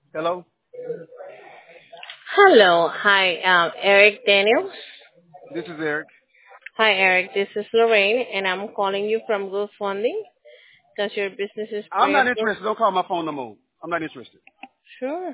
Hello, Hello. Hi, Eric Daniels. this is Eric. Hi, Eric. This is Lorraine, and I'm calling you from GoFundMe because your business is I'm not pre-approved. interested. Don't call my phone no more. I'm not interested. Sure.